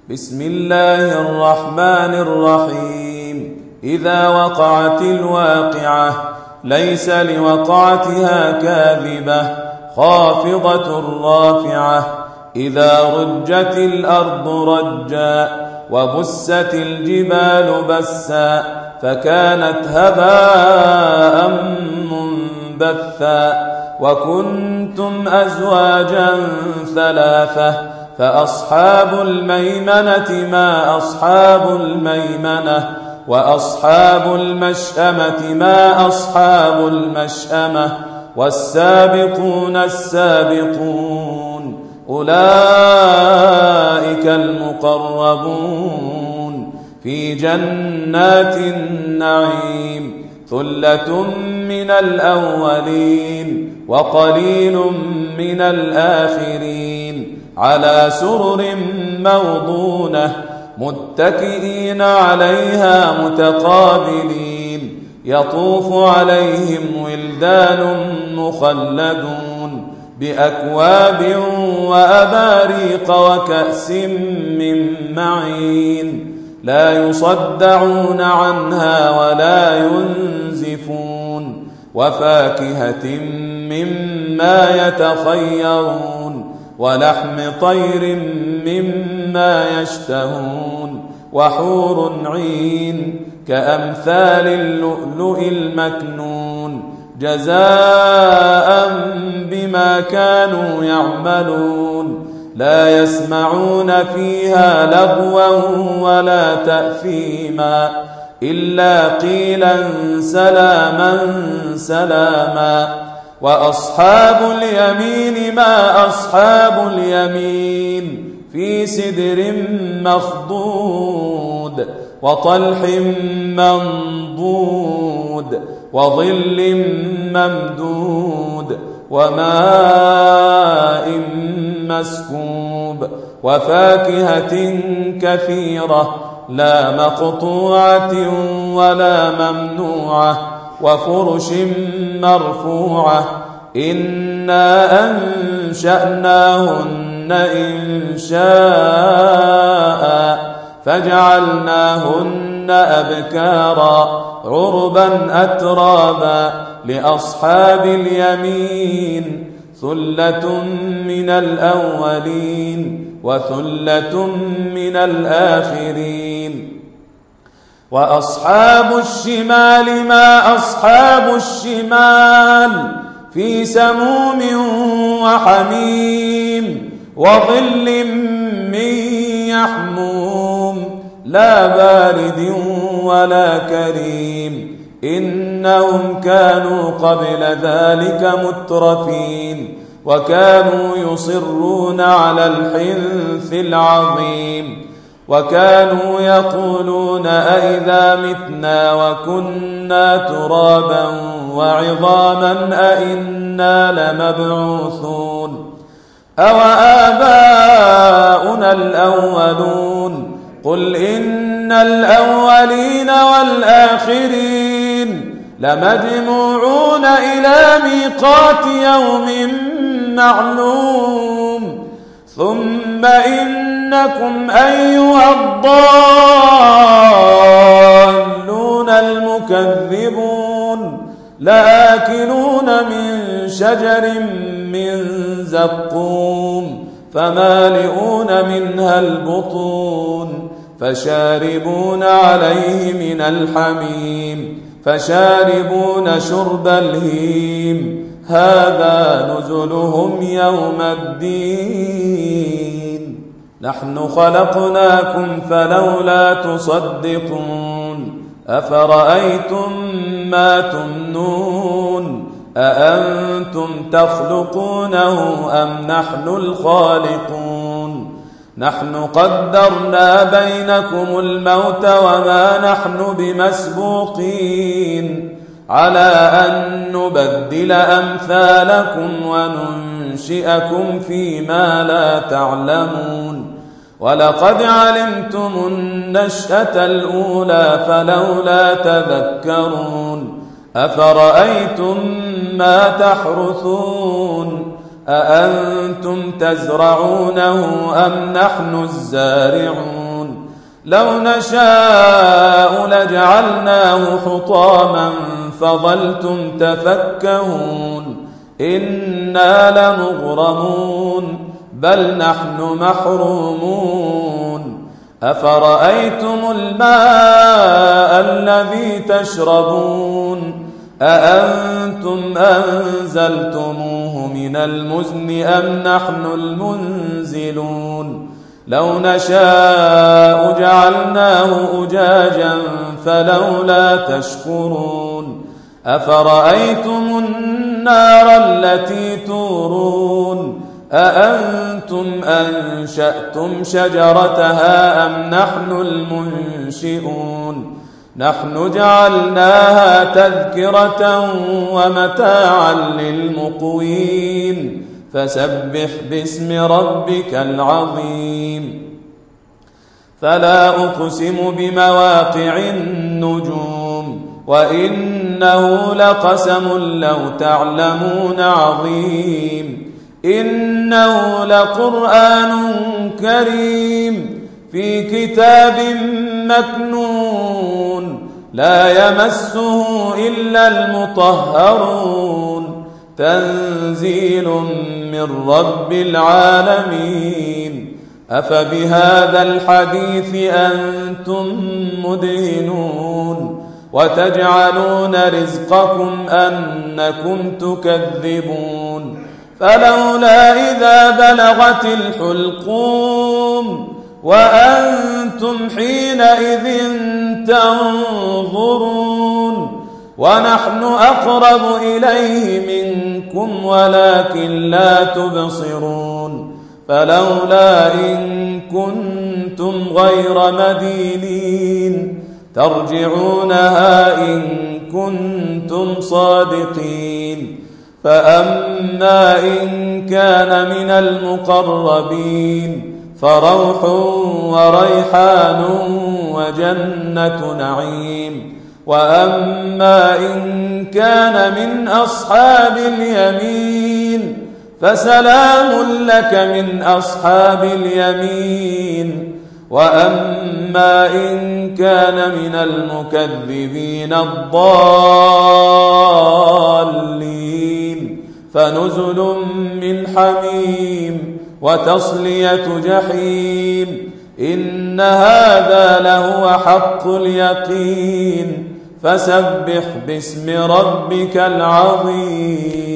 بسم الله الرحمن الرحيم. إذا وقعت الواقعة ليس لوقعتها كاذبة خافضة رافعة. إذا رجت الأرض رجا وبست الجبال بسا فكانت هباء منبثا. وكنتم أزواجا ثلاثة فأصحاب الميمنة ما أصحاب الميمنة وأصحاب المشأمة ما أصحاب المشأمة والسابقون السابقون أولئك المقربون في جنات النعيم. ثلة من الأولين وقليل من الآخرين على سرر موضونة متكئين عليها متقابلين. يطوف عليهم ولدان مخلدون بأكواب وأباريق وكأس من معين لا يصدعون عنها ولا ينزفون. وفاكهة مما يتخيرون ولحم طير مما يشتهون وحور عين كأمثال اللؤلؤ المكنون جزاء بما كانوا يعملون. لا يسمعون فيها لغوا ولا تأثيما إلا قيلا سلاما سلاما. وأصحاب اليمين ما أصحاب اليمين في سدر مخضود وطلح منضود وظل ممدود وماء مسكوب وفاكهة كثيرة لا مقطوعة ولا ممنوعة وفرش مرفوعة. إنا أنشأناهن إنشاء فجعلناهن أبكارا عربا أترابا لأصحاب اليمين ثلة من الأولين وثلة من الآخرين. وأصحاب الشمال ما أصحاب الشمال في سموم وحميم وظل من يحموم لا بارد ولا كريم. إنهم كانوا قبل ذلك مترفين وكانوا يصرون على الحنث العظيم وكانوا يقولون أئذا متنا وكنا ترابا وعظاما أئنا لمبعوثون أو آباؤنا الأولون. قل إن الأولين والآخرين لمجموعون إلى ميقات يوم معلوم. ثم إنكم أيها الضالون المكذبون لآكلون من شجر من زقوم فمالئون منها البطون فشاربون عليه من الحميم فشاربون شرب الهيم هذا نزلهم يوم الدين. نحن خلقناكم فلولا تصدقون. أفرأيتم ما تمنون أأنتم تخلقونه أم نحن الخالقون. نحن قدرنا بينكم الموت وما نحن بمسبوقين على أن نبدل أمثالكم وننشئكم فيما لا تعلمون. ولقد علمتم النشأة الأولى فلولا تذكرون. أفرأيتم ما تحرثون أأنتم تزرعونه أم نحن الزارعون لو نشاء لجعلناه حطاما فظلتم تفكهون إنا لمغرمون بل نحن محرومون أفرأيتم الماء الذي تشربون أأنتم أنزلتموه من المزن أم نحن المنزلون لو نشاء جعلناه أجاجا فلولا تشكرون أفرأيتم النار التي تورون أأنتم أنشأتم شجرتها أم نحن المنشئون نحن جعلناها تذكرة ومتاعا للمقوين فسبح باسم ربك العظيم فلا أقسم بمواقع النجوم وإنه لقسم لو تعلمون عظيم إنه لقرآن كريم في كتاب مكنون لا يمسه إلا المطهرون تنزيل من رب العالمين أفبهذا الحديث أنتم مدهنون وتجعلون رزقكم أنكم تكذبون فلولا إذا بلغت الحلقوم وأنتم حينئذ تنظرون ونحن أقرب إليه منكم ولكن لا تبصرون فلولا إن كنتم غير مدينين ترجعونها إن كنتم صادقين فأما إن كان من المقربين فروح وريحان وجنة نعيم وأما إن كان من أصحاب اليمين فسلام لك من أصحاب اليمين وأما إن كان من المكذبين الضالين فنزل من حميم وتصلية جحيم إن هذا لهو حق اليقين فسبح باسم ربك العظيم